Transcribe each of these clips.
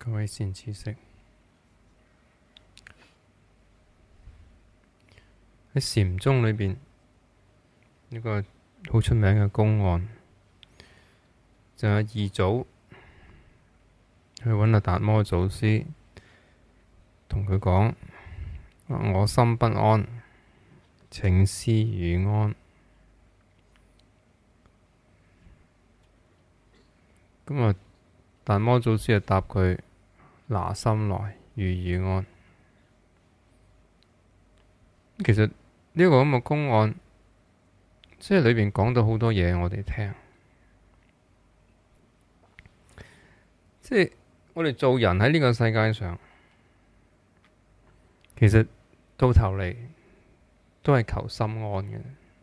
各位善知識，喺禪宗裏邊，一個好出名嘅公案，就係二祖去揾阿達摩祖師，同佢講：我心不安，請施予安。咁啊，達摩祖師就答佢：拿心來，予以安。其實呢個咁嘅公案，即係裏邊講到好多嘢，我哋聽。即係我哋做人喺呢個世界上，其實到頭嚟都係求心安嘅。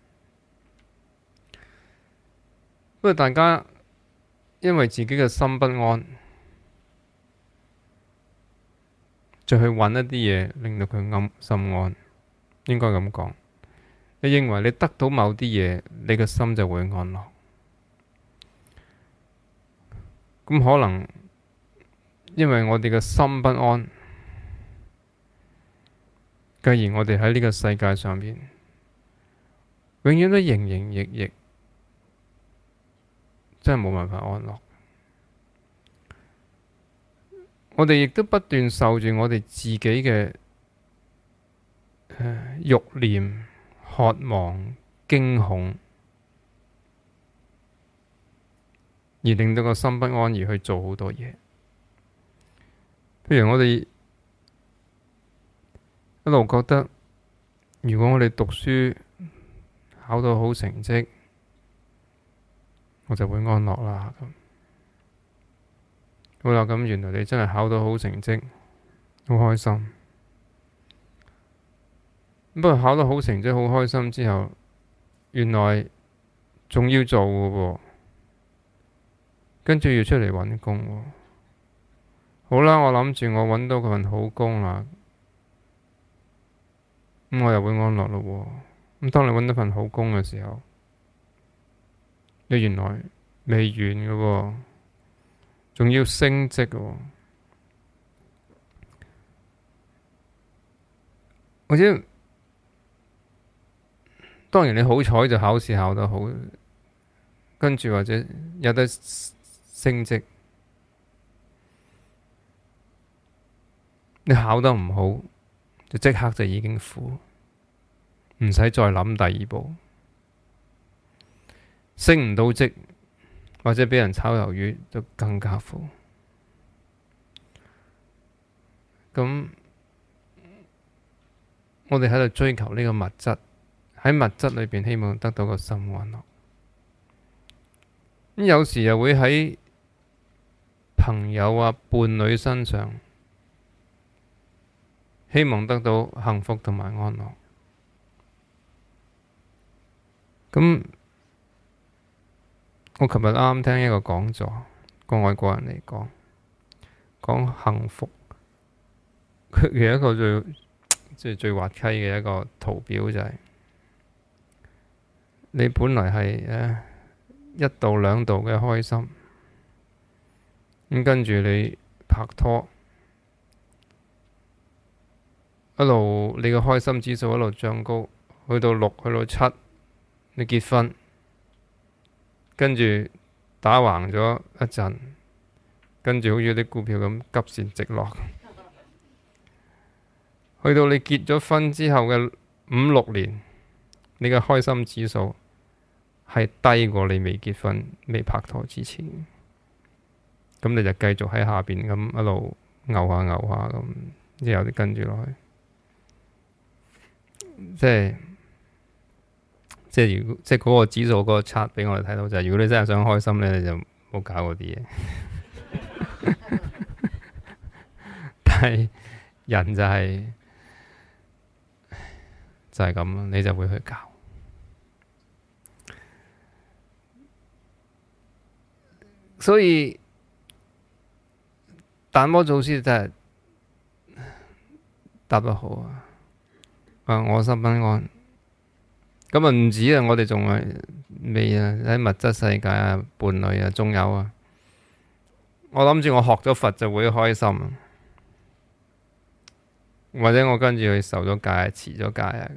不過大家因為自己嘅心不安，就去揾一啲嘢令到佢心安。應該咁講，你認為你得到某啲嘢，你嘅心就會安樂。咁可能因為我哋嘅心不安，繼而我哋喺呢個世界上面，永遠都營營役役，真係冇辦法安樂。我哋亦都不斷受住我哋自己嘅慾念、渴望、驚恐，而令到個心不安，而去做好多嘢。譬如我哋一路覺得，如果我哋讀書考到好成績，我就會安樂啦。好啦，咁原來你真係考到好成績，好開心。不過考到好成績，好開心之後，原來仲要做嘅喎，跟住要出嚟揾工喎。好啦，我諗住我揾到份好工啦，咁我又會安樂咯喎。咁當你揾到份好工嘅時候，你原來未完嘅喎，仲要升職喎，或者當然你好彩就考試考得好，跟住或者有得升職。你考得唔好，就即刻就已經苦，唔使再諗第二步。升唔到職，或者俾人炒魷魚，就更加苦。咁我哋喺度追求呢個物質，喺物質裏邊希望得到個心安樂。咁有時又會喺朋友啊、伴侶身上，希望得到幸福同埋安樂。咁我琴日啱啱聽一個講座，個外國人嚟講幸福，佢嘅一個最滑稽嘅一個圖表就係，你本來係1度2度嘅開心，咁跟住你拍拖，一路你嘅開心指數一路漲高，去到6，去到7，你結婚，跟住打橫咗一陣，跟住好似啲股票咁急線直落，去到你結咗婚之後嘅5、6年，你嘅開心指數係低過你未結婚、未拍拖之前，咁你就繼續喺下邊咁一路牛下咁，之後你跟住落去，即係嗰個指數嗰個測俾我哋睇到就係，如果你真係想開心咧，你就唔好搞嗰啲嘢。但係人就係咁咯，你就會去搞。所以達摩祖師真係答得好啊！我心不安。咁啊唔止啊，我哋仲係未啊喺物質世界啊、伴侶啊、中有啊， 我諗住我學咗佛就會開心，或者我跟住去受咗戒、持咗戒啊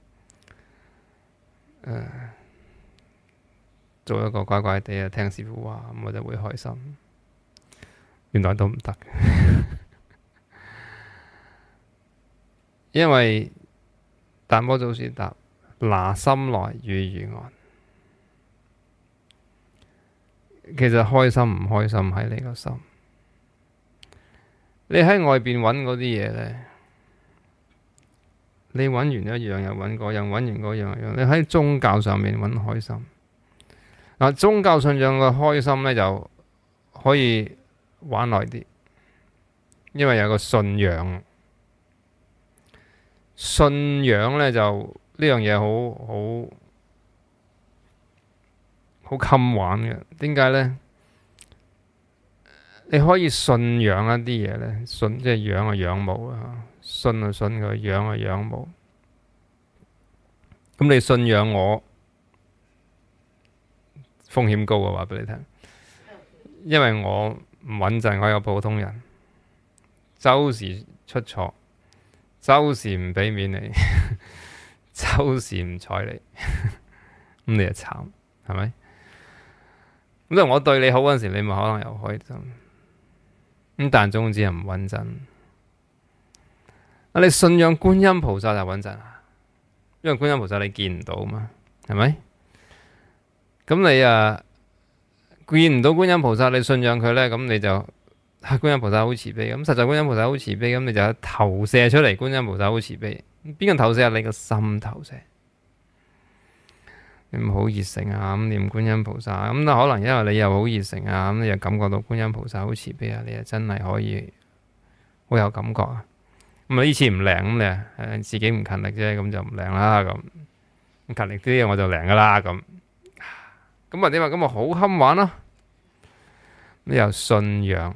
咁，做一個乖乖地啊，聽師父話，咁我就會開心。原來都唔得，因為達摩祖師答：拿心來與如岸。其實開心唔開心喺你個心。你喺外邊揾嗰啲嘢呢，你揾完一樣又揾嗰樣，揾完嗰樣又揾。你喺宗教上面揾開心。宗教信仰嘅開心呢，就可以玩耐啲，因為有個信仰。信仰呢，就呢樣嘢好襟玩嘅。點解呢？你可以信仰一啲嘢呢，信即係仰啊仰慕啊，信啊信佢，仰啊仰慕。咁你信仰我，風險高啊！話俾你聽，因為我唔穩陣，我係個普通人，周時出錯，周時唔俾面你，周時唔睬你，咁你就慘，係咪？咁即係我對你好嗰陣時，你咪可能又開心。咁但總之係唔穩陣。你信仰觀音菩薩就穩陣啦，因為觀音菩薩你見唔到嘛，係咪？咁你見唔到觀音菩薩，你信仰佢呢，咁你就觀音菩薩好慈悲。咁實際觀音菩薩好慈悲，咁你就投射出嚟觀音菩薩好慈悲。邊個投射？你個心投射。你唔好熱誠啊，咁念觀音菩薩，咁可能因為你又好熱誠啊，咁你又感覺到觀音菩薩好慈悲啊，你又真係可以好有感覺啊。咁呢次唔靈，咁你自己唔勤力啫，咁就唔靈啦。咁勤力啲我就靈噶啦。咁點啊？咁咪好堪玩咯。你又信仰，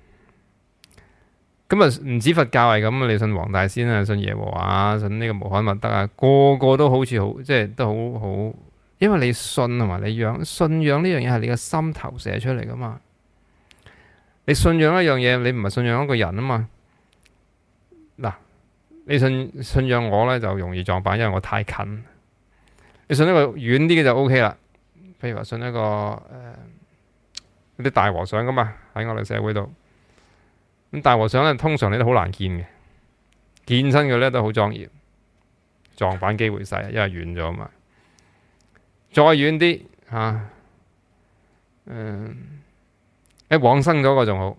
咁唔止佛教係咁，你信黃大仙啊，信耶和華，信呢個穆罕默德啊，個個都好似好，即係都好。因為你信同埋你仰，信仰呢樣嘢係你個心投射出嚟噶嘛。你信仰一樣嘢，你唔係信仰一個人啊嘛。嗱，你信仰我呢，就容易撞板，因為我太近。你信一個遠啲嘅就 OK 啦。譬如話信一個啲大和尚噶嘛，喺我哋社會度。咁大和尚呢，通常你都好難見嘅，見親佢呢都好莊嚴，撞板機會細，因為遠咗嘛。再遠啲嚇，往生咗個仲好，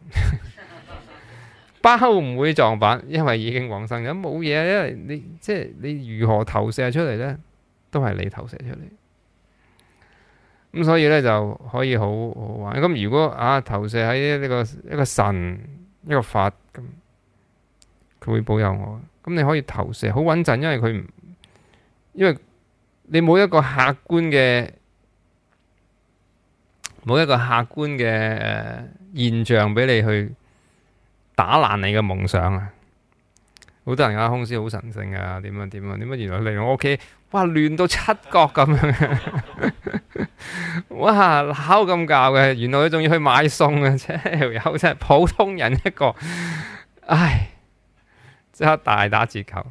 包唔會撞板，因為已經往生咗，冇嘢。因為你如何投射出嚟呢，都係你投射出嚟。咁所以呢，就可以好好玩。咁如果投射喺呢個一個神一個法咁，佢會保佑我。咁你可以投射好穩陣，因為你冇一個客觀嘅現象俾你去打爛你嘅夢想啊！好多人空師好神聖啊，點啊？原來嚟我屋企，哇亂到七角咁樣，哇鬧咁教嘅，原來佢仲要去買餸啊！條友真係普通人一個，唉，即刻大打折扣。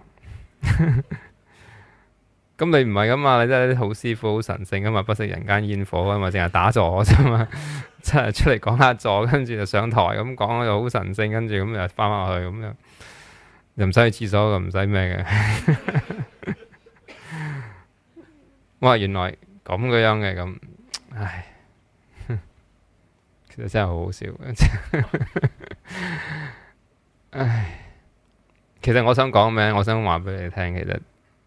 咁你唔係噶嘛？你真係啲好師傅好神聖噶嘛？不食人間煙火噶嘛？淨係打坐啫嘛？真係出嚟講下坐，跟住就上台咁講又好神聖，跟住咁又翻返去咁樣，又唔使去廁所，又唔使咩嘅。哇！原來咁嘅樣嘅咁，唉，其實真係好好笑。唉，其實我想講咩？我想話俾你聽，其實。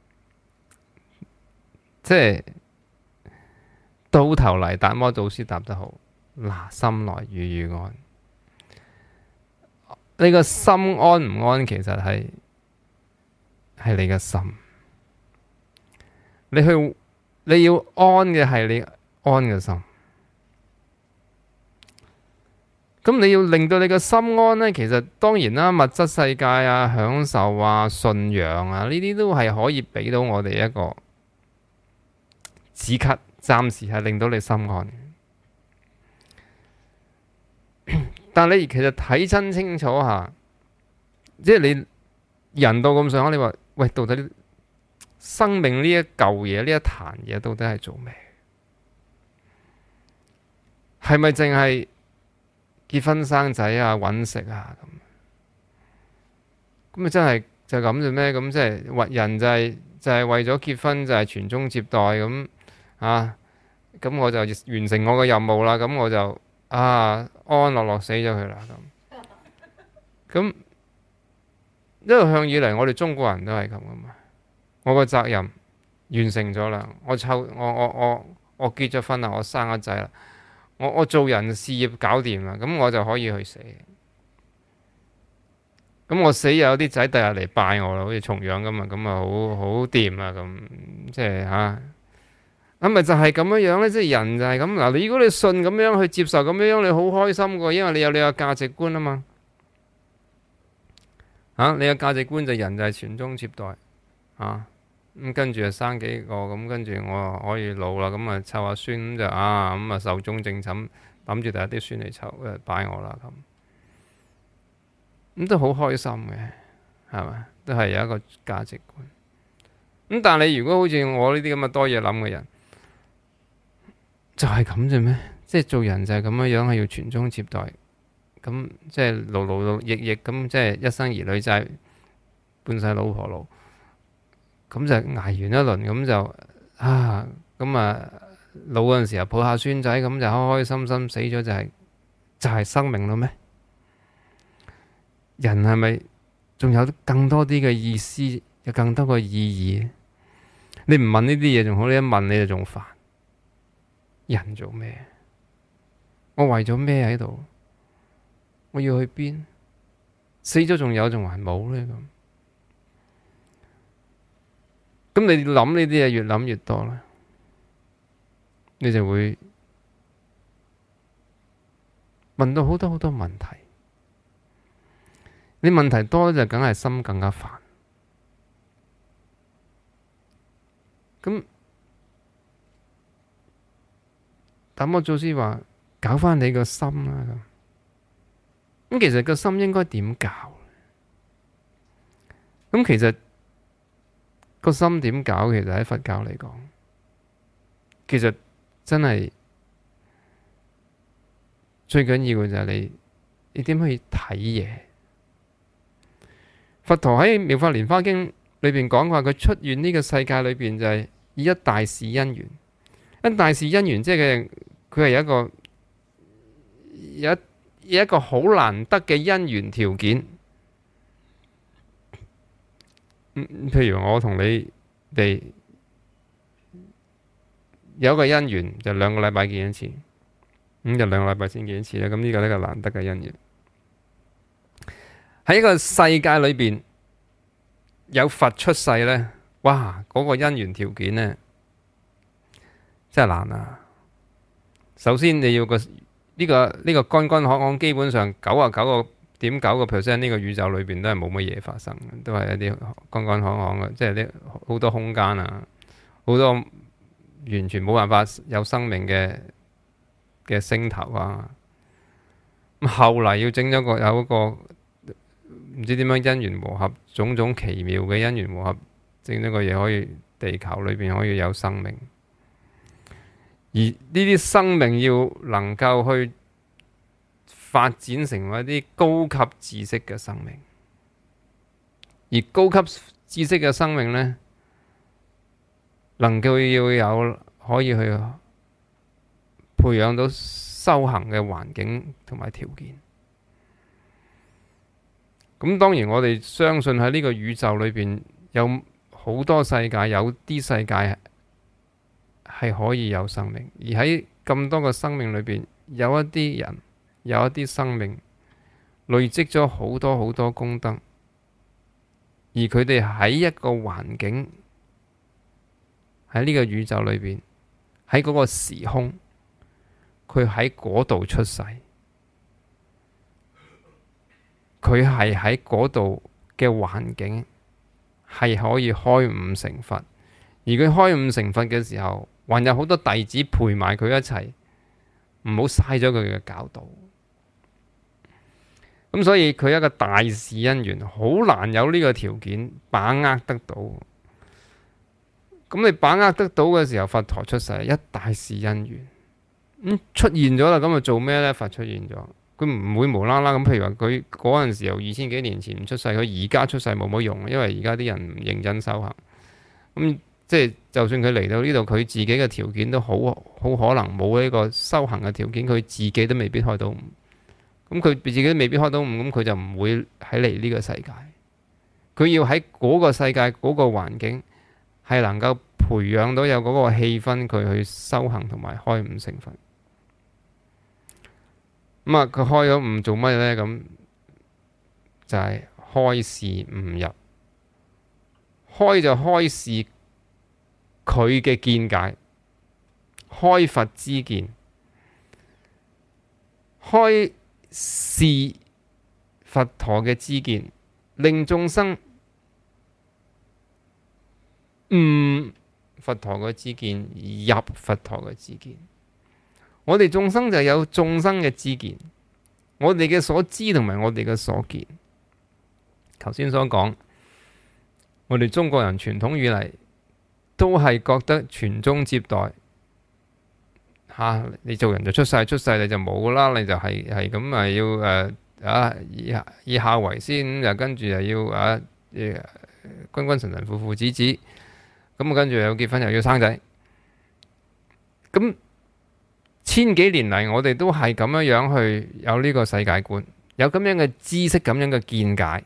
即係到頭嚟，達摩祖師答得好，拿心來與如岸。你個心安唔安，其實係你個心。你要安嘅係你安嘅心。咁你要令到你個心安呢，其實當然啦，物質世界啊、享受啊、信仰啊，呢啲都係可以俾到我哋一個止咳，暫時係令到你心安。 但你其實睇真清楚下，即係你人到咁上下，你話喂，到底生命呢一嚿嘢，呢一壇嘢，到底係做咩？係咪淨係結婚生仔啊、搵食啊咁？咁咪真係就咁啫咩？咁即係人就係為咗結婚就係傳宗接代咁啊？咁我就完成我嘅任務啦，咁我就安安樂樂死咗佢啦咁。一路向以嚟，我哋中國人都係咁噶嘛。我個責任完成咗啦，我結咗婚啦，我生咗仔啦，我做人事業搞掂啦，咁我就可以去死。咁我死又有啲仔第日嚟拜我啦，好似重陽咁啊，咁啊好掂啊咁，即係嚇。咁咪就係咁樣樣咧，即係人就係咁嗱。如果你信咁樣去接受咁樣，你好開心㗎，因為你有你嘅價值觀啊嘛。你嘅價值觀就人就係傳宗接代咁跟住就生幾個，咁跟住我可以老啦，咁啊湊下孫，咁就咁啊壽終正寢，諗住第一啲孫嚟湊拜我啦咁都好開心嘅，係咪？都係有一個價值觀。咁但係你如果好似我呢啲咁嘅多嘢諗嘅人，就係咁啫咩？即係做人就係咁樣樣，係要傳宗接代。咁即係勞役役咁，即係一生兒女債，半世老婆奴。咁就捱完一輪，咁就咁老嗰陣時候抱下孫仔，咁就開開心心死咗，就係生命咯咩？人係咪仲有更多啲嘅意思，有更多嘅意義？你唔問呢啲嘢仲好，你一問你就仲煩。人做咩？我為咗咩喺度？我要去邊？死咗仲有，仲還冇呢？咁你諗呢啲嘢越諗越多啦，你就會問到好多好多問題。你問題多就梗係心更加煩。咁達摩祖師話：搞返你個心啦咁。其實個心應該點搞？咁其實個心點搞？其實喺佛教嚟講，其實真係最緊要嘅就係你點去睇嘢。佛陀喺《妙法蓮華經》裏邊講話，佢出現呢個世界裏邊就係以一大事因緣。一大事因緣即係佢係有一個好難得嘅因緣條件。譬如我同你哋有一個因緣，就2個禮拜見一次，咁就2個禮拜先見一次啦。咁呢個係一個難得嘅因緣。喺一個世界裏邊有佛出世呢，哇！嗰個因緣條件呢，真係難啊！首先你要呢個乾乾旱旱，基本上99.9%呢個宇宙裏邊都係冇乜嘢發生嘅，都係一啲乾乾旱旱嘅，即係啲好多空間啊，好多完全冇辦法有生命嘅星球啊。咁後嚟要整咗有一個唔知點樣因緣和合，種種奇妙嘅因緣和合，整咗個嘢可以地球裏邊可以有生命。而呢啲生命要能夠去發展成為一啲高級知識嘅生命，而高級知識嘅生命呢，能夠要有可以去培養到修行嘅環境同埋條件。咁當然我哋相信喺呢個宇宙裏邊有好多世界，有啲世界係可以有生命，而喺咁多個生命裏邊，有一啲人，有一啲生命累積咗好多好多功德，而佢哋喺一個環境，喺呢個宇宙裏邊，喺嗰個時空，佢喺嗰度出世，佢係喺嗰度嘅環境係可以開悟成佛，而佢開悟成佛嘅時候，還有好多弟子陪埋佢一齊，唔好嘥咗佢嘅教導。 咁所以佢一個大事因緣，好難有呢個條件把握得到。咁你把握得到嘅時候，佛陀出世，一大事因緣，出現咗啦，咁就做咩呢？佛出現咗，佢唔會無啦啦咁。譬如話佢嗰陣時候2000幾年前唔出世，佢而家出世冇乜用，因為而家啲人唔認真修行。咁即係就算佢嚟到呢度，佢自己嘅條件都好可能冇呢個修行嘅條件，佢自己都未必開到悟。咁佢自己都未必開到悟，咁佢就唔會喺嚟呢個世界。佢要喺嗰個世界嗰個環境係能夠培養到有嗰個氣氛，佢去修行同埋開悟成佛。咁啊，佢開咗悟做乜呢？咁就係開示悟入，開就開示佢嘅見解，開佛之見，開示佛陀嘅知見，令眾生悟佛陀嘅知見，入佛陀嘅知見。我哋眾生就有眾生嘅知見，我哋嘅所知同埋我哋嘅所見。頭先所講，我哋中國人傳統以嚟都係覺得傳宗接代。你做人就出世你就冇啦，你就係咁以孝為先，又跟住又要君君臣臣父父子子，咁跟住又要結婚又要生仔。咁千幾年嚟，我哋都係咁樣去有呢個世界觀，有咁樣嘅知識，咁樣嘅見解。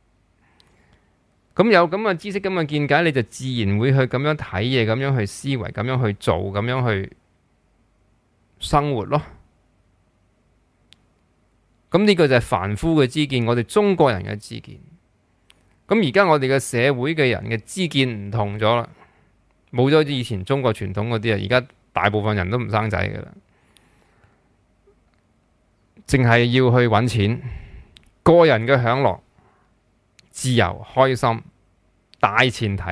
咁有咁嘅知識，咁嘅見解，你就自然會去咁樣睇嘢，咁樣去思維，咁樣去做，咁樣去生活咯。咁呢個就係凡夫嘅知見，我哋中國人嘅知見。咁而家我哋嘅社會嘅人嘅知見唔同咗啦，冇咗以前中國傳統嗰啲啊，而家大部分人都唔生仔㗎啦，淨係要去揾錢，個人嘅享樂、自由、開心大前提。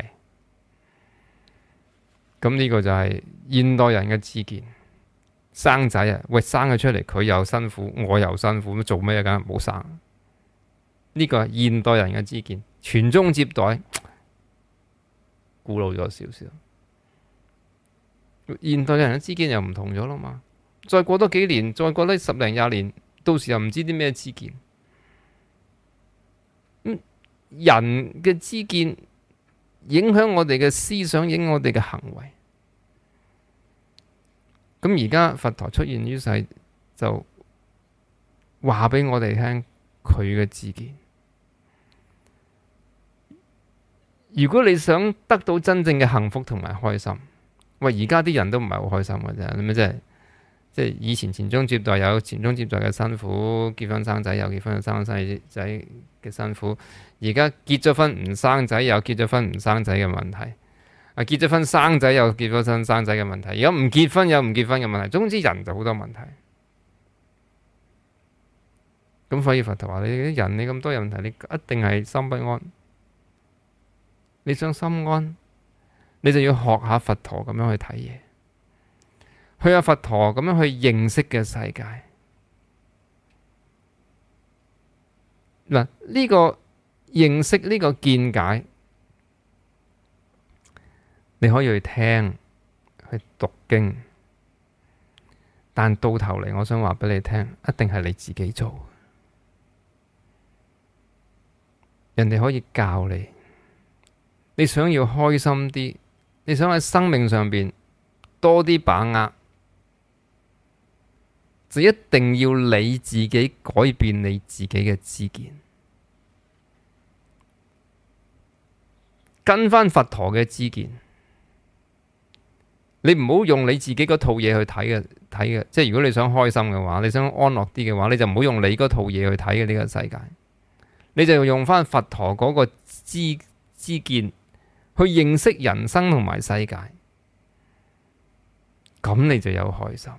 咁呢個就係現代人嘅知見。生仔啊，喂，生佢出嚟，佢又辛苦，我又辛苦，咁做咩？梗係唔好生。呢個係現代人嘅知見，傳宗接代古老咗少少。現代人嘅知見又唔同咗啦嘛。再過多幾年，再過多10零20年，到時又唔知啲咩知見。人嘅知見影響我哋嘅思想，影響我哋嘅行為。咁而家佛陀出現於世，就話俾我哋聽佢嘅知見。如果你想得到真正嘅幸福同埋開心，喂，而家啲人都唔係好開心嘅啫。咁即係以前傳宗接代有傳宗接代嘅辛苦，結婚生仔有結婚生仔嘅辛苦。而家結咗婚唔生仔有結咗婚唔生仔嘅問題。結咗婚生仔有結咗婚生仔嘅問題，而家唔結婚有唔結婚嘅問題，總之人就好多問題。咁所以佛陀話：你啲人你咁多問題，你一定係心不安。你想心安，你就要學下佛陀咁樣去睇嘢，去下佛陀咁樣去認識嘅世界。嗱，呢個認識呢個見解。你可以去聽，去讀經，但到頭嚟，我想話俾你聽，一定係你自己做。人哋可以教你，你想要開心啲，你想喺生命上邊多啲把握，就一定要你自己改變你自己嘅知見，跟翻佛陀嘅知見。你唔好用你自己嗰套嘢去睇嘅，即係如果你想開心嘅話，你想安樂啲嘅話，你就唔好用你嗰套嘢去睇嘅呢個世界，你就用翻佛陀嗰個知見去認識人生同埋世界，咁你就有開心。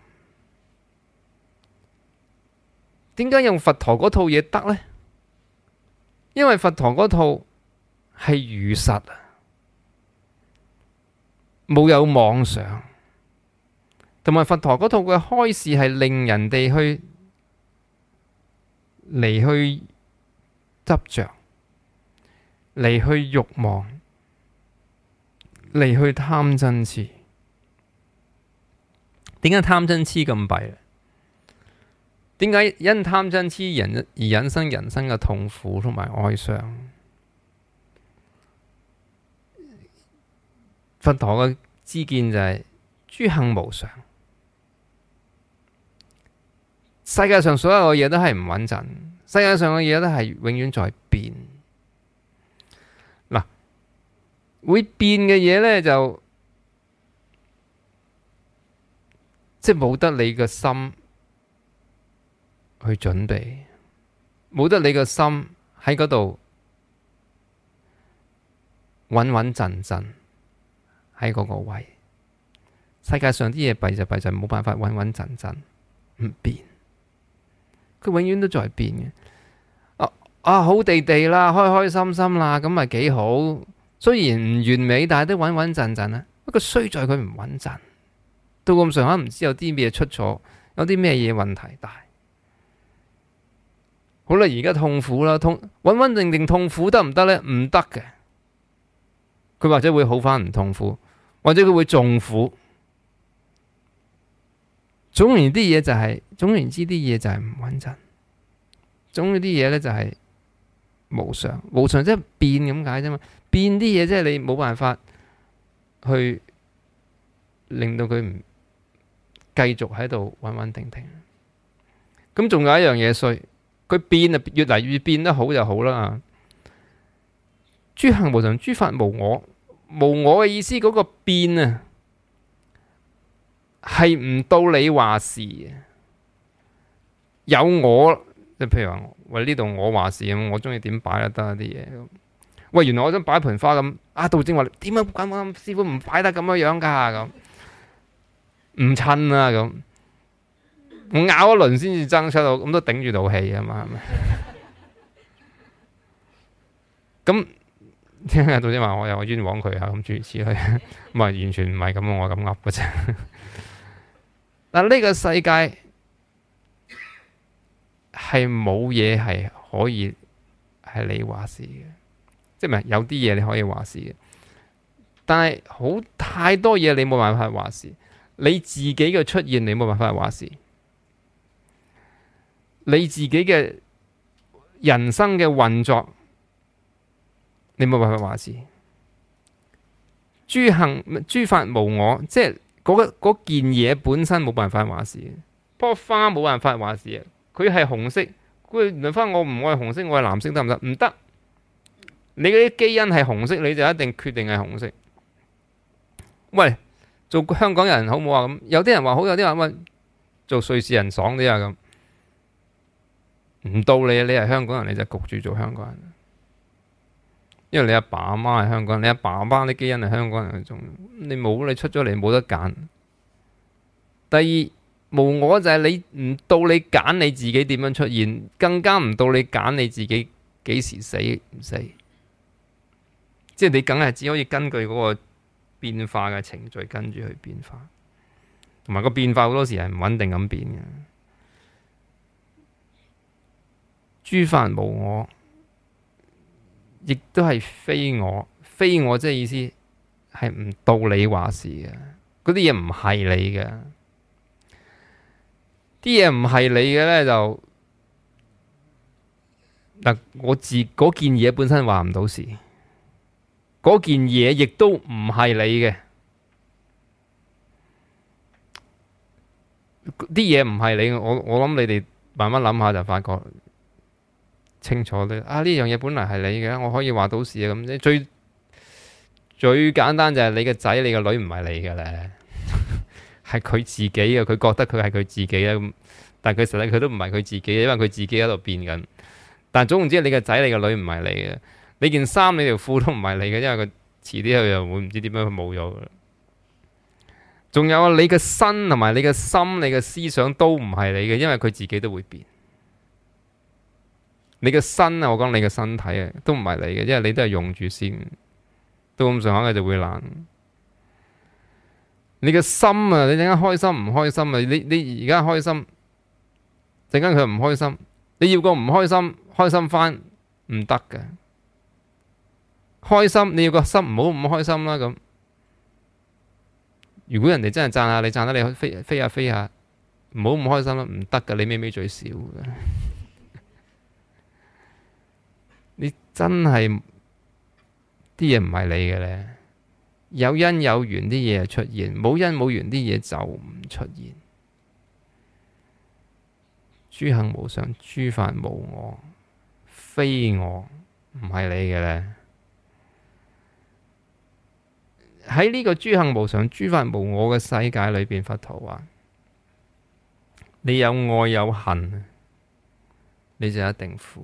點解用佛陀嗰套嘢得呢？因為佛陀嗰套係如實啊。冇有妄想，同埋佛陀嗰套嘅開示係令人哋去嚟去執着，嚟去慾望，嚟去貪嗔痴。點解貪嗔痴咁弊？點解因貪嗔痴而引生人生嘅痛苦同埋哀傷？佛陀嘅知見就係諸行無常，世界上所有嘅嘢都係唔穩陣，世界上嘅嘢都係永遠在變。嗱，會變嘅嘢呢，就即係冇得你嘅心去準備，冇得你嘅心喺嗰度穩穩陣陣喺嗰個位。世界上啲嘢弊就弊就冇辦法穩穩陣陣唔變，佢永遠都在變嘅。好地地啦，開開心心啦，咁咪幾好。雖然唔完美，但係都穩穩陣陣啦。不過衰在佢唔穩陣，到咁上下唔知有啲咩出錯，有啲咩嘢問題大。好啦，而家痛苦啦，穩穩定定痛苦得唔得呢？唔得嘅，佢或者會好返唔痛苦，或者佢會仲苦。總言之啲嘢就係唔穩陣。總之啲嘢呢就係無常，無常即係變咁解啫嘛。變啲嘢即係你冇辦法去令到佢唔繼續喺度穩穩定定。咁仲有一樣嘢衰，佢變啊，越嚟越變得好就好啦。諸行無常，諸法無我。無我嘅意思，嗰個變啊，係唔到你話事嘅。有我，即譬如話，喂，呢度我話事咁，我中意點擺都得啲嘢。喂，原來我想擺盆花咁，道正話點解咁師傅唔擺得咁樣樣噶咁，唔襯啊咁，我咬一輪先至爭出到，咁都頂住道氣啊嘛，係咪？咁聽日道正話我又冤枉佢啊，咁諸如此類，咁啊完全唔係咁，我咁噏嘅啫。但呢個世界係冇嘢係可以係你話事嘅。即係唔係有啲嘢你可以話事嘅，但係太多嘢你冇辦法話事。你自己嘅出現你冇辦法話事，你自己嘅人生嘅運作你冇辦法話事。諸法無我，即係嗰件嘢本身冇辦法話事。棵花冇辦法話事，佢係紅色，佢原來花我唔愛紅色，我係藍色得唔得？唔得。你嗰啲基因係紅色，你就一定決定係紅色。喂，做香港人好唔好啊？咁有啲人話好，有啲人話做瑞士人爽啲啊咁。唔到你係香港人，你就焗住做香港人。因為你阿爸阿媽係香港人，你阿爸阿媽啲基因係香港人嘅種，你出咗嚟冇得揀。第二，無我就係你唔到你揀你自己點樣出現，更加唔到你揀你自己幾時死唔死。即係你梗係只可以根據嗰個變化嘅程序跟住去變化，同埋個變化好多時係唔穩定咁變嘅。諸法無我，亦都係非我。非我即係意思係唔到你話事嘅，嗰啲嘢唔係你嘅，啲嘢唔係你嘅呢，就嗱，嗰件嘢本身話唔到事。嗰件嘢亦都唔係你嘅，啲嘢唔係你，我諗你哋慢慢諗下就發覺清楚啲。呢樣嘢本來係你嘅，我可以話到事啊。咁最簡單就係你嘅仔、你嘅女唔係你嘅咧，係佢自己嘅，佢覺得佢係佢自己嘅。但係佢實際佢都唔係佢自己嘅，因為佢自己喺度變緊。但係總言之，你嘅仔、你嘅女唔係你嘅。你件衫、你條褲都唔係你嘅，因為佢遲啲佢又會唔知點樣冇咗噶啦。仲有你嘅身同埋你嘅心、你嘅思想都唔係你嘅，因為佢自己都會變。你嘅身啊，我講你嘅身體啊，都唔係你嘅，因為你都係用住先，到咁上下佢就會爛。你嘅心啊，你陣間開心唔開心啊？你而家開心，陣間佢唔開心， 你要個唔開心，開心翻唔得嘅。開心你要個心唔好咁開心啦。咁如果人哋真係讚下你，讚得你飛下飛下，唔好咁開心啦，唔得嘅。你尾尾最少嘅。你真係啲嘢唔係你嘅咧，有因有緣啲嘢出現，冇因冇緣啲嘢就唔出現。諸行無常，諸法無我，非我唔係你嘅咧。喺呢個諸行無常、諸法無我嘅世界裏邊，佛陀話：你有愛有恨，你就一定苦。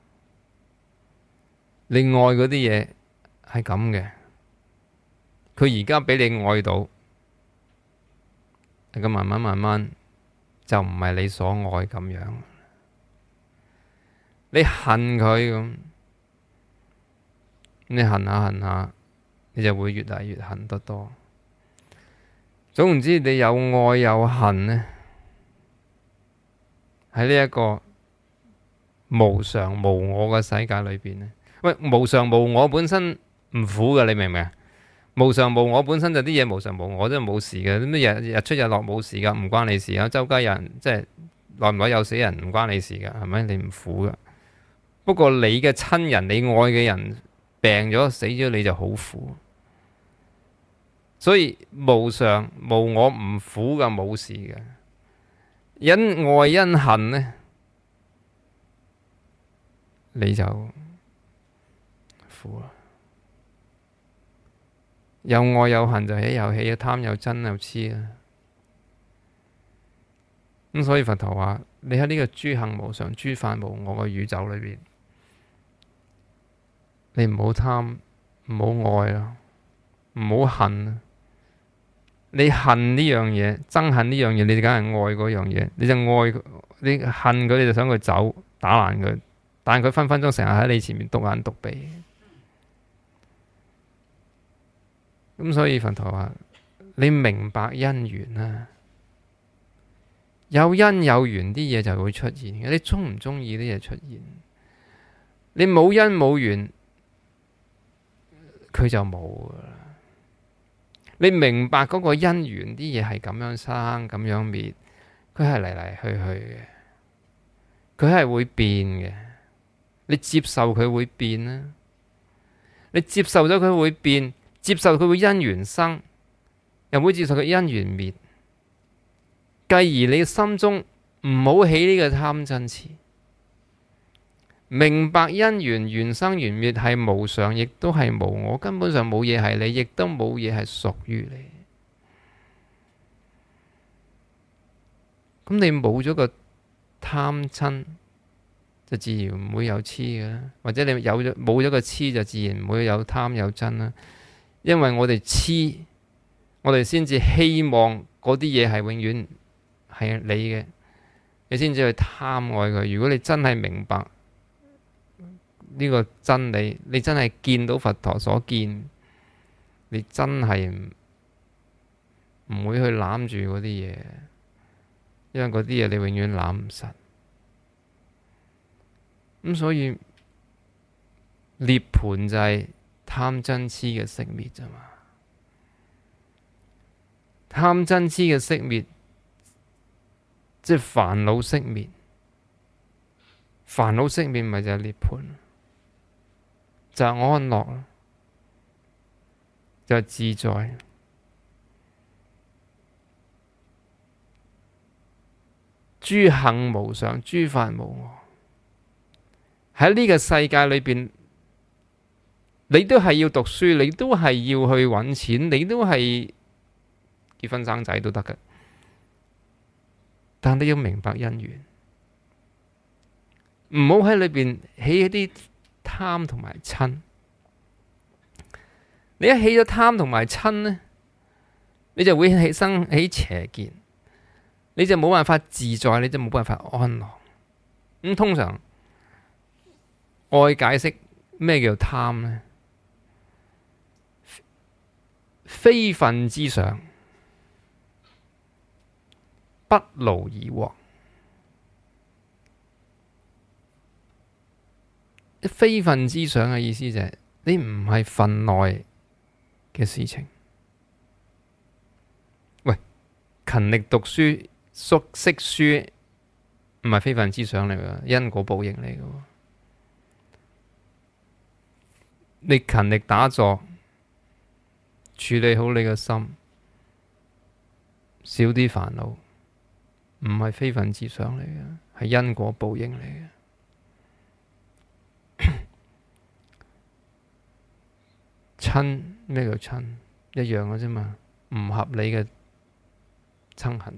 你愛嗰啲嘢係咁嘅，佢而家俾你愛到，咁慢慢慢慢就唔係你所愛咁樣。你恨佢咁，你恨下恨下，你就會越嚟越恨得多。總言之，你有愛有恨呢，喺呢一個無常無我嘅世界裏邊呢。喂，無常無我本身唔苦嘅，你明唔明啊？無常無我本身就啲嘢無常無我，真係冇事嘅。咁日出日落冇事噶，唔關你事啊。周街有人即係耐唔耐有死人，唔關你事噶，係咪？你唔苦噶。不過你嘅親人，你愛嘅人病咗死咗，你就好苦。所以無常無我唔苦噶，冇事嘅。因愛因恨呢，你就苦啦。有愛有恨就喜有喜，有貪有憎有痴啦。咁所以佛陀話：你喺呢個諸行無常、諸法無我嘅宇宙裏邊，你唔好貪，唔好愛啦，唔好恨啦。你恨呢樣嘢，憎恨呢樣嘢，你梗係愛嗰樣嘢，你就愛你恨佢，你就想佢走，打爛佢，但係佢分分鐘成日喺你前面篤眼篤鼻。咁所以佛陀話：你明白因緣啊，有因有緣啲嘢就會出現嘅。你中唔中意啲嘢出現？你冇因冇緣，佢就冇噶啦。你明白嗰個因緣啲嘢係咁樣生咁樣滅，佢係嚟嚟去去嘅，佢係會變嘅。你接受佢會變啦，你接受咗佢會變。接受佢會因緣生，又會接受佢因緣滅。繼而你心中唔好起呢個貪嗔癡，明白因緣緣生緣滅係無常，亦都係無我，根本上冇嘢係你，亦都冇嘢係屬於你。咁你冇咗個貪嗔，就自然唔會有痴嘅啦。或者你冇咗個痴，就自然唔會有貪有嗔啦。因為我哋痴，我哋先至希望嗰啲嘢係永遠係你嘅，你先至去貪愛佢。如果你真係明白呢個真理，你真係見到佛陀所見，你真係唔會去攬住嗰啲嘢，因為嗰啲嘢你永遠攬唔實。咁所以涅槃就係貪嗔痴嘅熄滅咋嘛？貪嗔痴嘅熄滅，即係煩惱熄滅。煩惱熄滅咪就係涅槃，就係安樂，就係自在。諸行無常，諸法無我。喺呢個世界裏邊，你都係要讀書，你都係要去揾錢，你都係結婚生仔都得嘅。但你要明白因緣，唔好喺裏邊起一啲貪同埋嗔。你一起咗貪同埋嗔呢，你就會生起邪見，你就冇辦法自在，你就冇辦法安樂。咁通常愛解釋咩叫貪呢？非分之想，不勞而獲。 非分之想嘅意思就係你唔係份內嘅事情。喂，勤力讀書、熟悉書，唔係非分之想嚟噶，因果報應嚟噶。你勤力打坐，處理好你嘅心，少啲煩惱，唔係非分之想嚟嘅，係因果報應嚟嘅。親，咩叫親？一樣嘅啫嘛，唔合理嘅憎恨，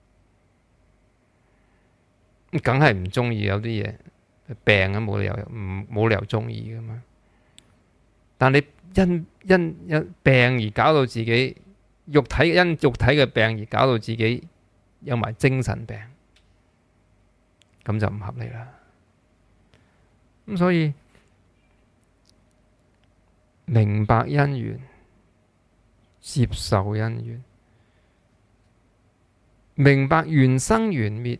梗係唔中意。有啲嘢病啊，冇理由中意噶嘛。但你因病而搞到自己因肉體嘅病而搞到自己有埋精神病，咁就唔合理啦。咁所以明白因緣，接受因緣，明白緣生緣滅，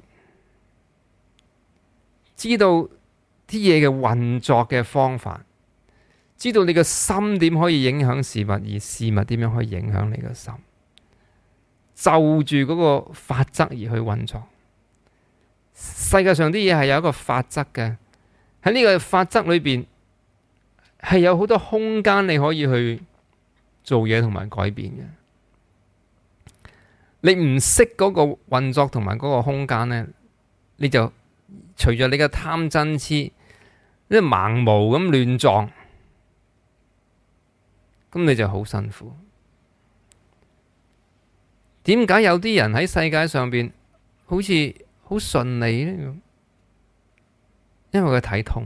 知道啲嘢嘅運作嘅方法，知道你嘅心點可以影響事物，而事物點樣可以影響你嘅心，就住嗰個法則而去運作。世界上啲嘢係有一個法則嘅，喺呢個法則裏邊係有好多空間你可以去做嘢同埋改變嘅。你唔識嗰個運作同埋嗰個空間呢，你就隨着你嘅貪嗔痴，即係盲毛咁亂撞，咁你就好辛苦。點解有啲人喺世界上邊好似好順利呢？因為佢睇通，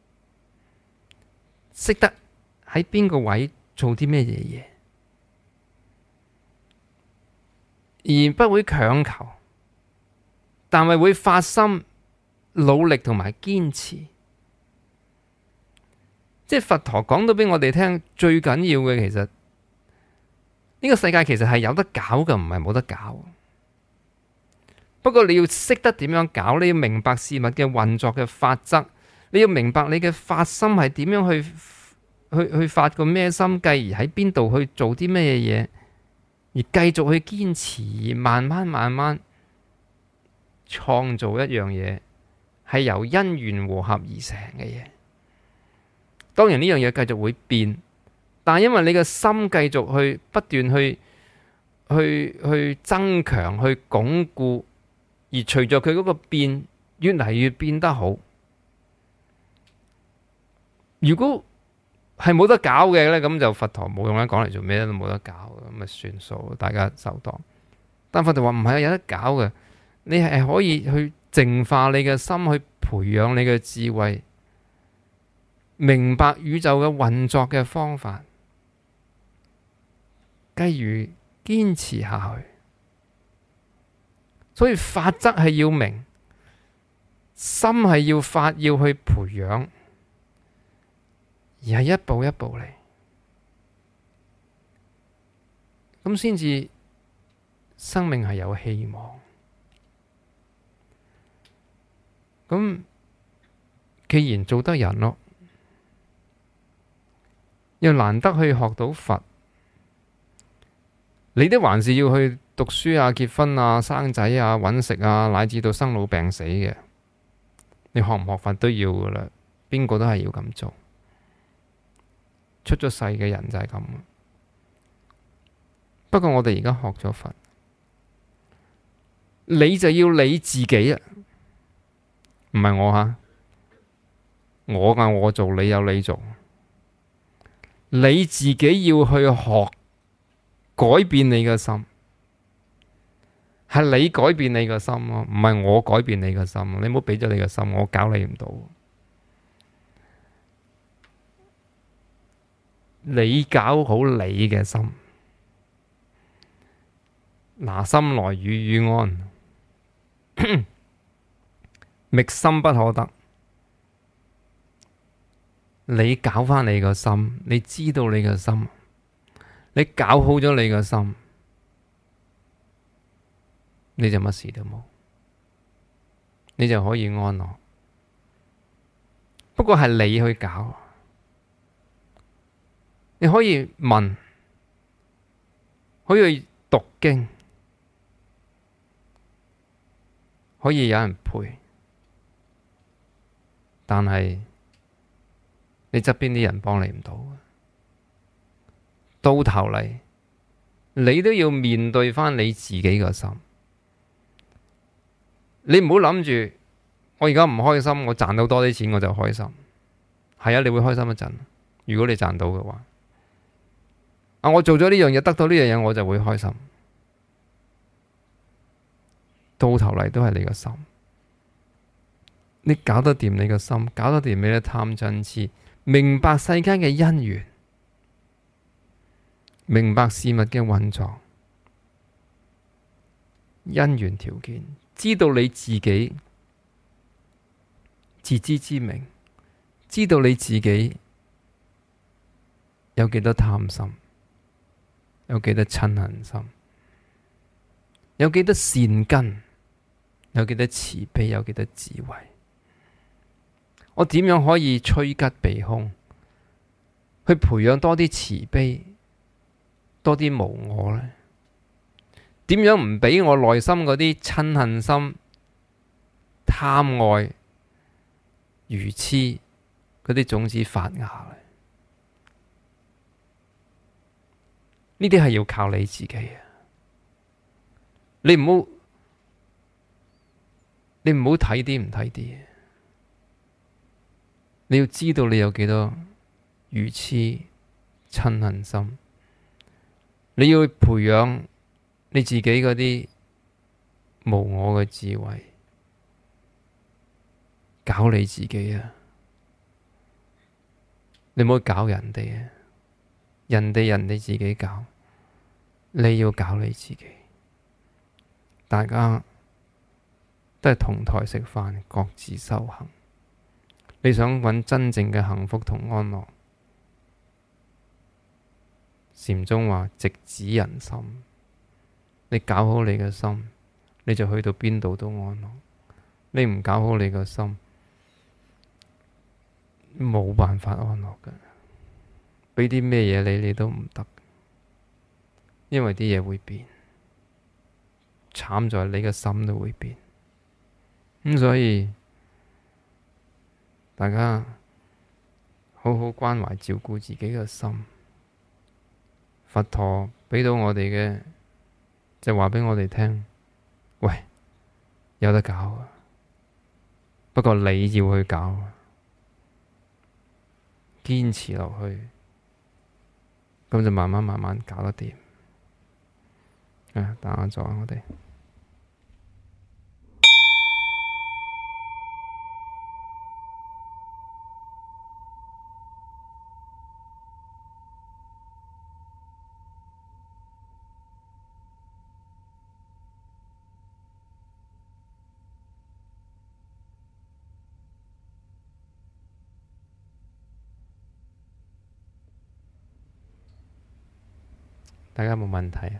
識得喺邊個位做啲咩嘢，而不會強求，但係會發心努力同埋堅持。即係佛陀講到俾我哋聽，最緊要嘅其實呢個世界其實係有得搞嘅，唔係冇得搞。不過你要識得點樣搞，你要明白事物嘅運作嘅法則，你要明白你嘅發心係點樣去發個咩心計，而喺邊度去做啲咩嘢，而繼續去堅持，而慢慢創造一樣嘢，係由因緣和合而成嘅嘢。當然呢樣嘢繼續會變，但係因為你嘅心繼續去不斷去增強、去鞏固，而隨着佢嗰個變越嚟越變得好。如果係冇得搞嘅呢，咁就佛陀冇用啦，講嚟做咩都冇得搞，咁咪算數，大家受當。但佛陀話唔係有得搞嘅，你係可以去淨化你嘅心，去培養你嘅智慧，明白宇宙嘅運作嘅方法，繼而堅持下去。所以法則係要明，心係要發，要去培養，而係一步一步嚟，咁先至生命係有希望。咁既然做得人咯，又難得去學到佛，你都還是要去讀書啊、結婚啊、生仔啊、搵食啊，乃至到生老病死嘅，你學唔學佛都要噶啦，邊個都係要咁做。出咗世嘅人就係咁。不過我哋而家學咗佛，你就要你自己啊，唔係我吓，我做，你有你做，你自己要去學改變你嘅心，係你改變你嘅心咯，唔係我改變你嘅心。你唔好俾咗你嘅心，我搞你唔到。你搞好你嘅心，拿心來與安，覓心不可得。你搞返你個心，你知道你個心，你搞好咗你個心，你就乜事都冇，你就可以安樂。 不過係你去搞。你可以問，可以去讀經，可以有人陪，但係你側邊啲人幫你唔到。到頭嚟，你都要面對返你自己個心。你唔好諗住我而家唔開心，我賺到多啲錢我就開心。係啊，你會開心一陣，如果你賺到嘅話。我做咗呢樣嘢，得到呢樣嘢，我就會開心。到頭嚟都係你個心。你搞得掂你個心，搞得掂你嘅貪嗔癡，明白世間嘅因緣，明白事物嘅運作，因緣條件，知道你自己自知之明，知道你自己有幾多貪心，有幾多嗔恨心，有幾多善根，有幾多慈悲，有幾多智慧。我點樣可以趨吉避凶，去培養多啲慈悲，多啲無我呢？點樣唔俾我內心嗰啲嗔恨心、貪愛、愚痴嗰啲種子發芽呢？呢啲係要靠你自己啊！你唔好睇啲唔睇啲，你要知道你有幾多愚痴嗔恨心，你要培養你自己嗰啲無我嘅智慧，搞你自己啊！你唔好搞人哋啊！人哋自己搞，你要搞你自己。大家都係同台食飯，各自修行。你想揾真正嘅幸福同安樂，禪宗話直指人心。你搞好你嘅心，你就去到邊度都安樂。你唔搞好你個心，冇辦法安樂嘅。俾啲咩嘢你都唔得，因為啲嘢會變，慘在你個心都會變。所以大家好好關懷照顧自己嘅心。佛陀俾到我哋嘅就話俾我哋聽，喂，有得搞啊，不過你要去搞，堅持落去。咁就慢慢搞得掂。打下坐我哋。大家有冇問題啊？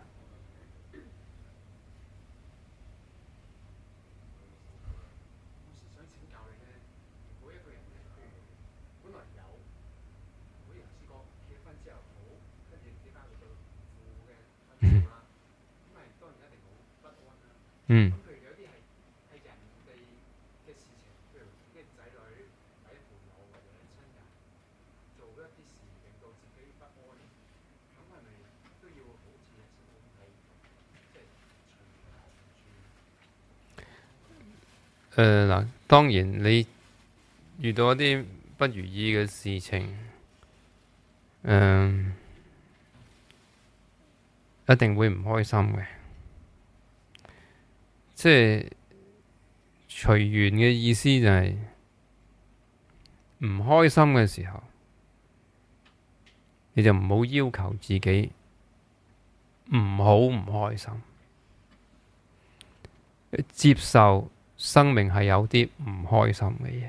嗯。嗱，當然你遇到一啲不如意嘅事情，一定會唔開心嘅。即係隨緣嘅意思就係唔開心嘅時候，你就唔好要求自己唔好唔開心，接受生命係有啲唔開心嘅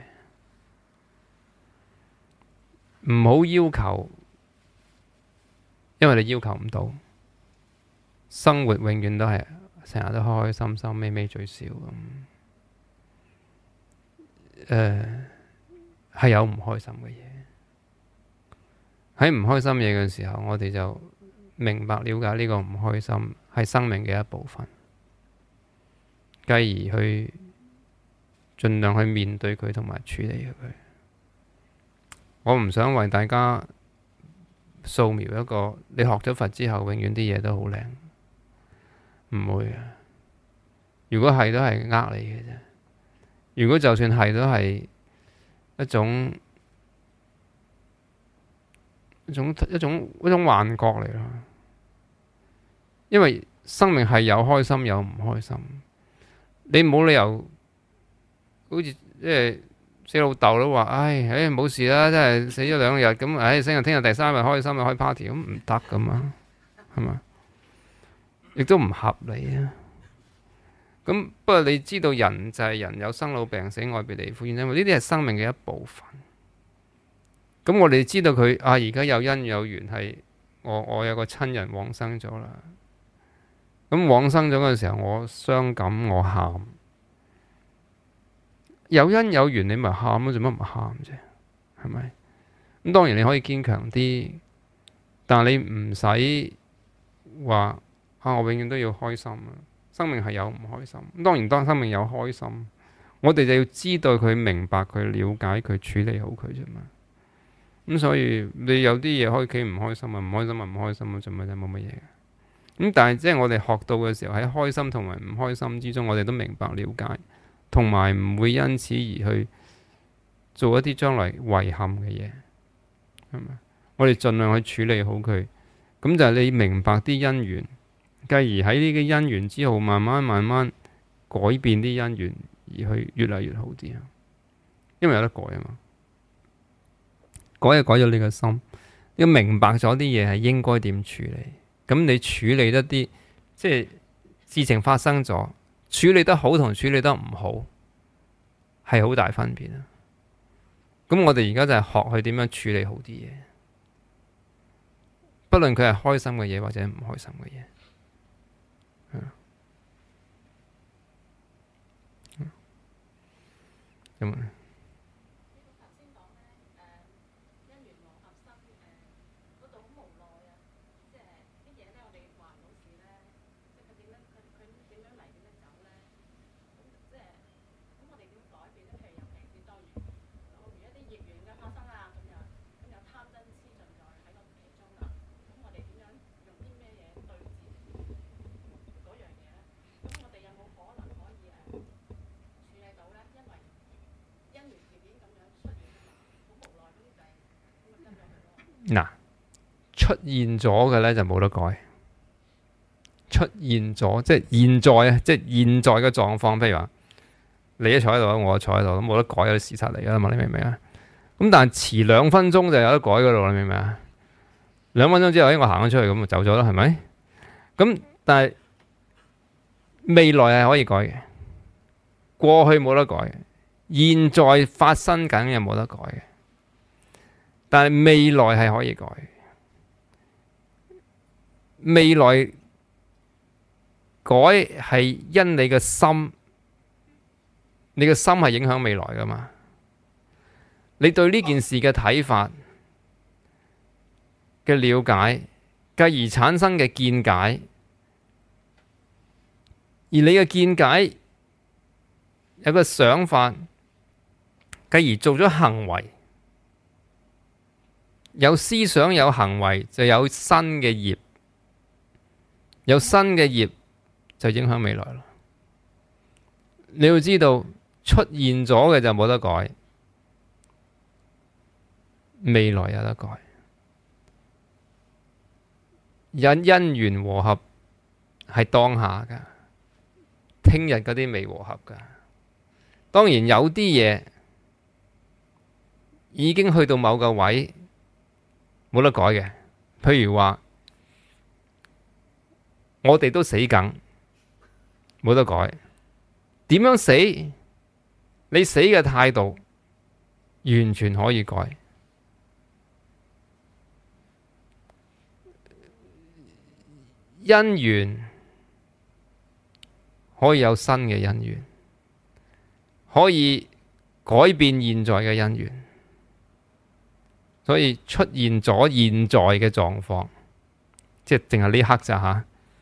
嘢，唔好要求，因為你要求唔到。生活永遠都係成日都開開心心、咪咪嘴笑咁。 係有唔開心嘅嘢。喺唔開心嘢嘅時候，我哋就明白了解呢個唔開心係生命嘅一部分，繼而去盡量去面對佢同埋處理佢。我唔想為大家掃描一個你學咗佛之後永遠啲嘢都好靚，唔會啊！如果係都係呃你嘅啫。如果就算係都係一種幻覺嚟咯。因為生命係有開心有唔開心，你冇理由好似即係死老豆都話，唉冇事啦，真係死咗2日咁，聽日第3日開心就開 party， 咁唔得噶嘛，係嘛？亦都唔合理啊。咁不過你知道人就係人，有生老病死愛別離苦怨憎會，呢啲係生命嘅一部分。咁我哋知道佢而家有因有緣，係我有個親人往生咗啦。咁往生咗嘅時候，我傷感，我喊。有因有緣，你咪喊咯，做乜唔喊啫？係咪？咁當然你可以堅強啲，但係你唔使話我永遠都要開心啊！生命係有唔開心，咁當然當生命有開心，我哋就要知道佢、明白佢、了解佢、處理好佢啫嘛。咁所以你有啲嘢可以企唔開心啊，唔開心啊，唔開心啊，做乜啫？冇乜嘢。咁但係即係我哋學到嘅時候，喺開心同埋唔開心之中，我哋都明白了解，同埋唔會因此而去做一啲將來遺憾嘅嘢，係咪？我哋盡量去處理好佢。咁就係你明白啲因緣，繼而喺呢個因緣之後，慢慢改變啲因緣，而去越嚟越好啲啊！因為有得改啊嘛，改就改咗你個心，要明白咗啲嘢係應該點處理。咁你處理得啲，即係事情發生咗，處理得好同處理得唔好，係好大分別啊！咁我哋而家就係學去點樣處理好啲嘢，不論佢係開心嘅嘢或者唔開心嘅嘢。咁嗱，出現咗嘅呢就冇得改。出現咗即係現在啊，即係現在嘅狀況。譬如話你一坐喺度，我坐喺度，咁冇得改，有啲事實嚟噶嘛？你明唔明啊？咁但係遲2分鐘就有得改噶啦，你明唔明啊？2分鐘之後，我行咗出去，咁就走咗啦，係咪？咁但係未來係可以改嘅，過去冇得改嘅，現在發生緊又冇得改嘅，但係未來係可以改嘅。未來改係因你嘅心，你嘅心係影響未來噶嘛？你對呢件事嘅睇法嘅了解，繼而產生嘅見解，而你嘅見解有個想法，繼而做咗行為，有思想有行為就有新嘅業，有新嘅業就影響未來咯。你要知道，出現咗嘅就冇得改，未來有得改。因緣和合係當下噶，聽日嗰啲未和合噶。當然有啲嘢已經去到某個位冇得改嘅，譬如話我哋都死梗，冇得改。點樣死？你死嘅態度完全可以改。因緣可以有新嘅因緣，可以改變現在嘅因緣。 所以出現咗現在嘅狀況，即係淨係呢刻咋吓。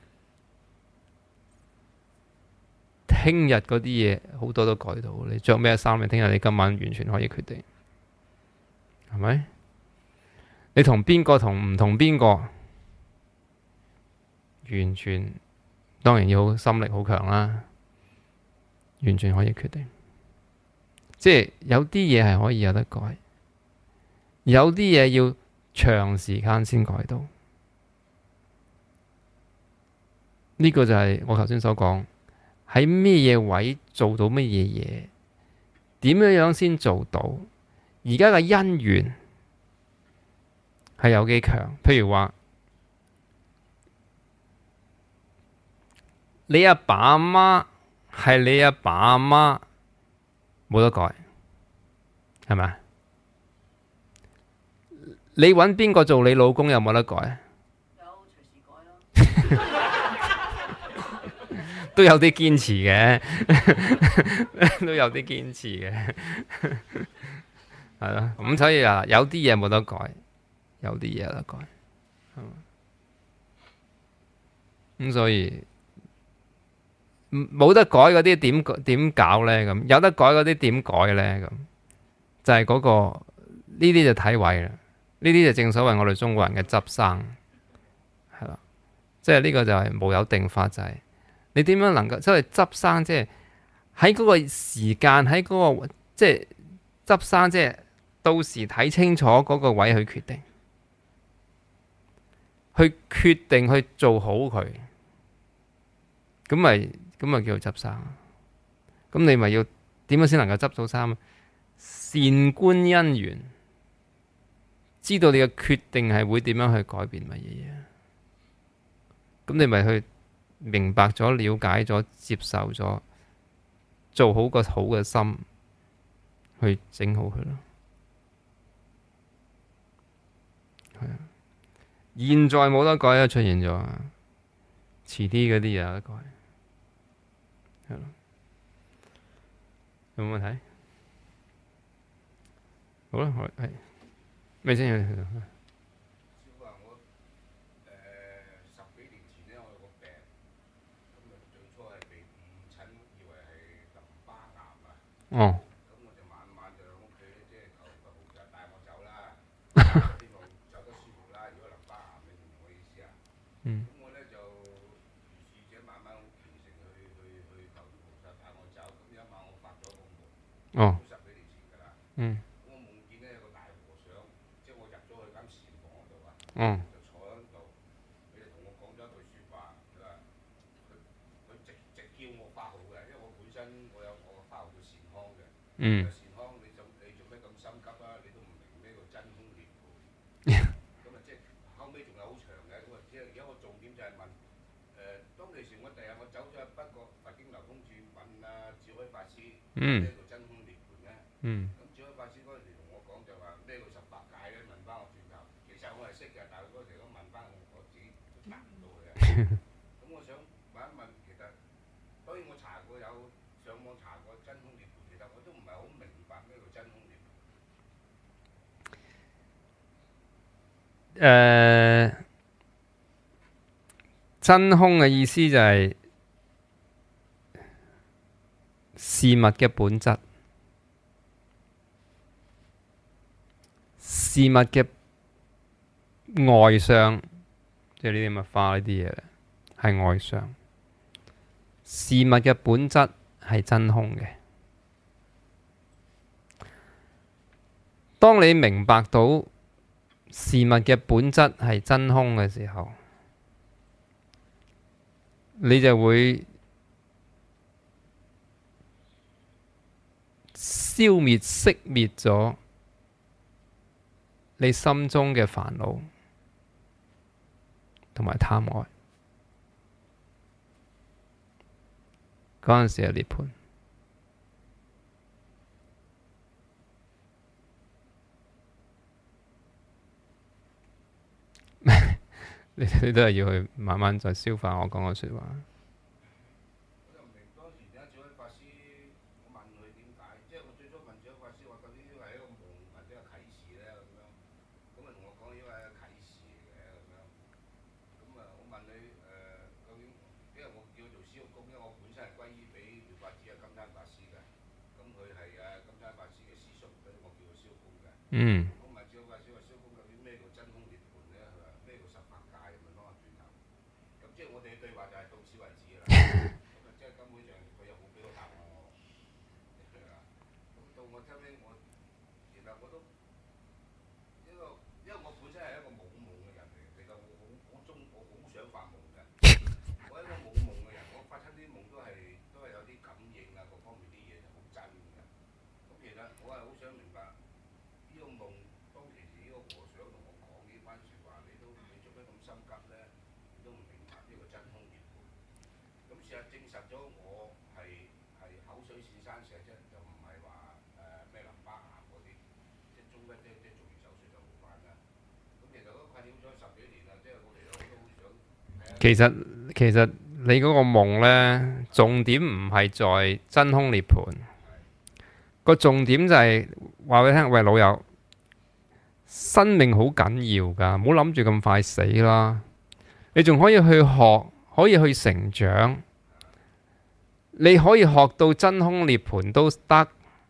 聽日嗰啲嘢好多都改到，你着咩衫，你聽日你今晚完全可以決定，係咪？你同邊個同唔同邊個，完全當然要心力好強啦，完全可以決定。即係有啲嘢係可以有得改，有啲嘢要長時間先改到。呢個就係我頭先所講，喺咩嘢位做到乜嘢嘢，點樣樣先做到？而家嘅因緣係有幾強？譬如話，你阿爸阿媽係你阿爸阿媽，冇得改，係咪？你揾邊個做你老公有冇得改？ 有，隨時改咯。 都有啲堅持嘅，都有啲堅持嘅，係咯。咁所以啊，有啲嘢冇得改，有啲嘢有得改。咁所以冇得改嗰啲點搞呢？咁有得改嗰啲點改呢？咁就係嗰個呢啲就睇位啦。呢啲就正所謂我哋中國人嘅執生，係啦。即係呢個就係無有定法，就係你點樣能夠即係執生，即係喺嗰個時間，喺嗰個即係執生，即係到時睇清楚嗰個位去決定去做好佢，咁咪叫做執生。咁你咪要點樣先能夠執到生？善觀因緣，知道你嘅決定係會點樣去改變乜嘢嘢。咁你咪去明白咗、了解咗、接受咗，做好個好嘅心，去整好佢咯。係啊，現在冇得改啊，出現咗，遲啲嗰啲嘢有得改，係咯。有冇問題？好啦，我係咩先？哦。咁我就晚晚就喺屋企咧，即係求個豪仔帶我走啦，希望走得舒服啦。如果淋巴癌，你明唔明我意思啊？咁我咧就如是者慢慢好虔誠去求菩薩帶我走。咁有一晚我發咗個夢，都10幾年前㗎啦。咁我夢見咧有個大和尚，即係我入咗去間禪房嗰度啊，就坐喺度，佢就同我講咗一句説話，佢話佢直叫我花好嘅，因為我本身我有我個花號叫善康嘅。善康，你做咩咁心急啊？你都唔明咩叫真空涅槃。咁啊，即係後尾仲有好長嘅。咁啊，即係而家個重點就係問當其時我第日我走咗去北角佛經流通處問智開法師咩叫真空涅槃咧？咁智開法師嗰陣時同我講就話咩叫18界咧？問翻我轉頭，其實我係識嘅，但係嗰陣時都問翻我自己都答唔到佢嘅。咁我想問一問，其實當然我查過有上網查過真空涅槃，其實我都唔係好明白咩叫真空涅槃。真空嘅意思就係事物嘅本質，事物嘅外相，即係呢啲咁嘅花呢啲嘢係外相。事物嘅本質係真空嘅。當你明白到事物嘅本質係真空嘅時候，你就會消滅、熄滅咗你心中嘅煩惱同埋貪愛。嗰陣時係涅槃。你都係要去慢慢再消化我講嘅説話。我就唔明當時點解智開法師，我問佢點解，即係我最初問智開法師話究竟呢個係一個夢或者係啟示咧咁樣。 嗯我咪照介紹話蕭公究竟咩叫真空涅槃咧？係咪咩叫18界咁樣講下轉頭？咁即係我哋嘅對話就係到此為止㗎啦。咁啊，即係根本上佢又冇俾我答案我。係啊，咁到我後尾我，其實我都因為我本身係一個冇夢嘅人嚟，其實我好想發夢嘅。我係一個冇夢嘅人，我發親啲夢都係有啲感應啊，各方面啲嘢就好真嘅。咁其實我係好想明白呢個夢，當其時呢個和尚同我講呢番説話，你做咩咁心急咧？你都唔明白呢個真空涅槃。咁事實證實咗我係口水線山石啫，就唔係話咩淋巴癌嗰啲，即係中一即做完手術就好返啦。咁其實都困擾咗10幾年啦，即係我哋都好想睇下。 其實你嗰個夢呢，重點唔係在真空涅槃，個重點就係話俾你聽，喂老友，生命好緊要㗎，唔好諗住咁快死啦。你仲可以去學，可以去成長，你可以學到真空涅槃都得，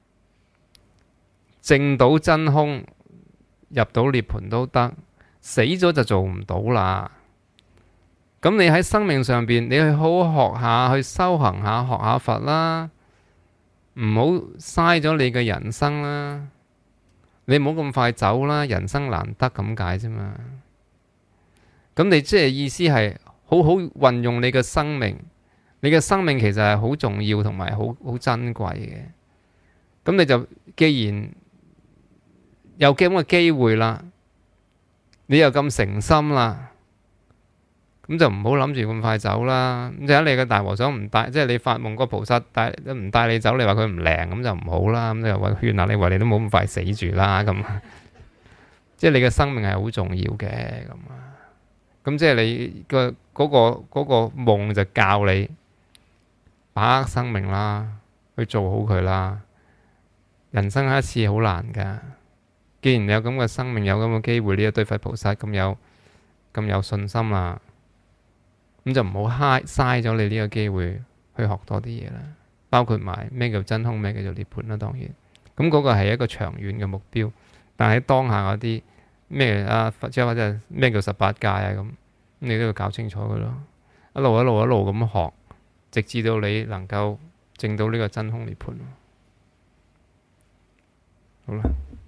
證到真空入到涅槃都得，死咗就做唔到啦。咁你喺生命上邊，你去好好學下，去修行下，學下佛啦，唔好嘥咗你嘅人生啦。你唔好咁快走啦，人生難得咁解啫嘛。咁你即係意思係好好運用你嘅生命，你嘅生命其實係好重要同埋好珍貴嘅。咁你就既然有咁嘅機會啦，你又咁誠心啦。咁就唔好諗住咁快走啦。咁就喺你嘅大和尚唔帶，即係你發夢個菩薩唔帶你走，你話佢唔靈，咁就唔好啦。咁就話勸下你話你都冇咁快死住啦。咁即係你嘅生命係好重要嘅。咁即係你嗰個夢就教你把握生命啦，去做好佢啦。人生一次好難噶。既然你有咁嘅生命，有咁嘅機會，呢一對佛菩薩咁有信心啦。咁就唔好嘥咗你呢個機會去學多啲嘢啦，包括埋咩叫真空，咩叫做涅槃啦。當然，咁嗰個係一個長遠嘅目標，但係喺當下嗰啲咩佛即係或者咩叫18界啊咁，你都要搞清楚佢咯。一路咁學，直至到你能夠證到呢個真空涅槃。好啦。